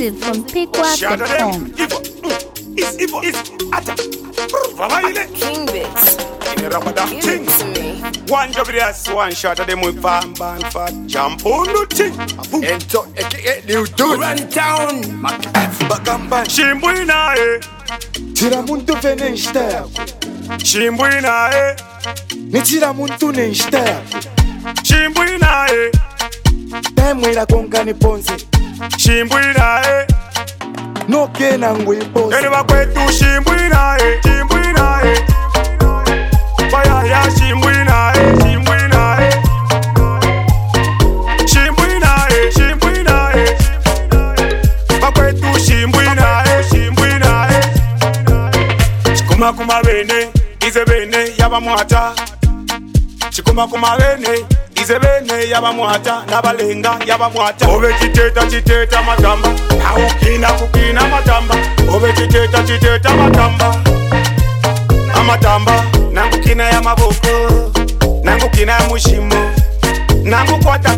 Exclusive from PickWap.com. King Bits. Give it to me. One WS, one shot of them with bam bam fat jump on the thing. And so, you do Run down. Shimbuina, Tira muntu vene nshita Shimbuina, Nitira muntu ne nshita Shimbuina, Taimwira konkani ponze Shimbuina, No kena ngwe ponze Eniba kwetu Shimbuina, Shimbuina, Baya ya Shimbuina, Shimbuina, Shimbuina, Shimbuina, Bakwetu Shimbuina, Shimbuina, Chikuma kuma bene, ize bene yaba mwata. Chikuma kuma bene, ize bene yaba mwata. Nabalenga yaba mwata. Obe chiteta matamba, na ukina kukina matamba. Obe chiteta matamba, amatamba. Nangukina ya maboko, nangukina ya mushimo, nangukwata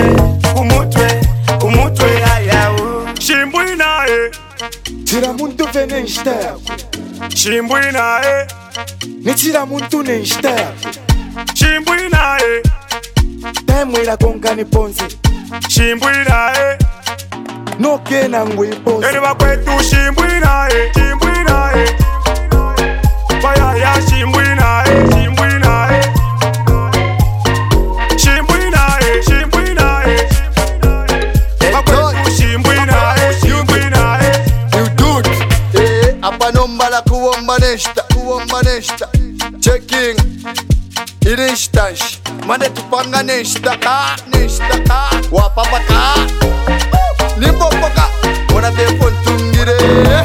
kumutwe ayawo. Shimbuina, Tira muntu vene nshita Shimbuina, Nitira muntu ne nshita Shimbuina, Taimwira konkani ponze Shimbuina, No kena ngwe ponze Eniba kwetu Shimbuina, Shimbuina, Baya ya Shimbuina, Shimbuina, Shimbuina, Shimbuina, Bakwetu Shimbuina, Shimbuina, You do it. Apa nombala kuomba nesta Checking Iristash Mane tupanga nesta Wapapa ka Limpopoka Wana defon tungire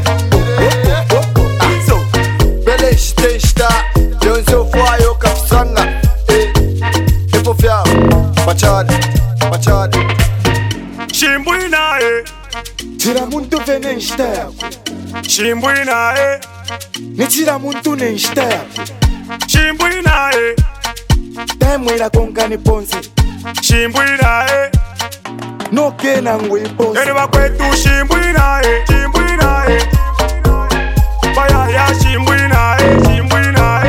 So Bele stesta Jonzo fwayo kapsanga Epo fyao Pachade Shimbuina, Tira muntu vene nshita Shimbuina, Nitira muntu ne nshita Shimbuina, Taimwira konkani ponze Shimbuina, No kena ngwe ponze Eniba kwetu Shimbuina, Shimbuina, Baya ya Shimbuina, Shimbuina,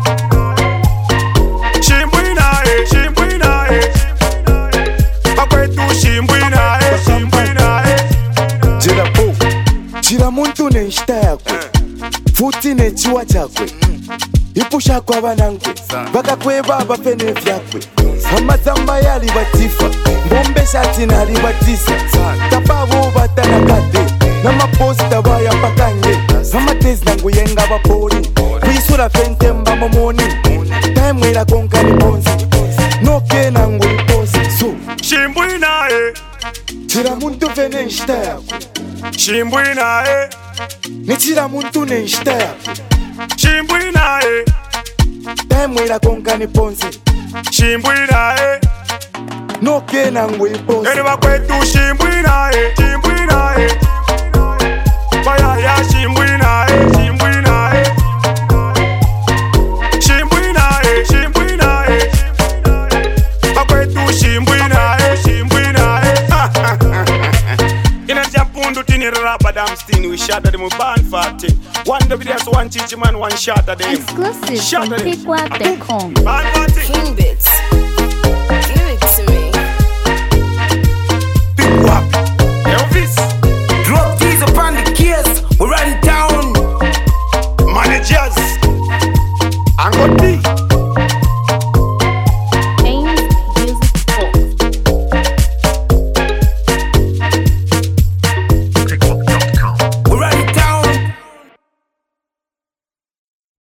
Shimbuina, Shimbuina, Bakwetu Shimbuina, Shimbuina, Jira po Tira muntu ne nshita yakwe Futi ne chiwa chakwe Ipusha kwa banangwe Bakakweba abafene vyakwe Amazamba yali batifa Mbombe shati nali batisa Tapabo batanakade Namaposta baya pakanye Amatezi nangu yenga bapori Kwisura fente mba momoni Taimwira konkani ponzi Noke nangu ipozi So Shimbuina, Tira muntu vene nshita yakwe Shimbuina, Nitira muntu ne nshita yakwe Shimbuina, Taimwira konkani ponzi Shimbuina, Noke nangu ipozi Eniba kwetu Shimbuina, Shimbuina, Baya ya Shimbuina, Shimbuina, Shimbuina, Shimbuina, Bakwetu Shimbuina, Shimbuina. Ina jampundu tini rabadam stini. We shot at them with band party. One WS, one chichi man, one shot at them. Exclusive Shut from it. PickWap.com. Band party. King Bits. Give it to me. Big wap. Elvis. Drop these upon the gears, we run down. Managers. Angot B.